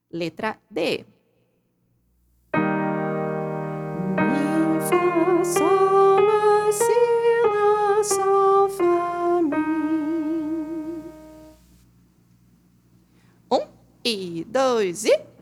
Letra D. Mi, fá, sol, lá, si, lá, sol, fá, mi. 1 e 2 e...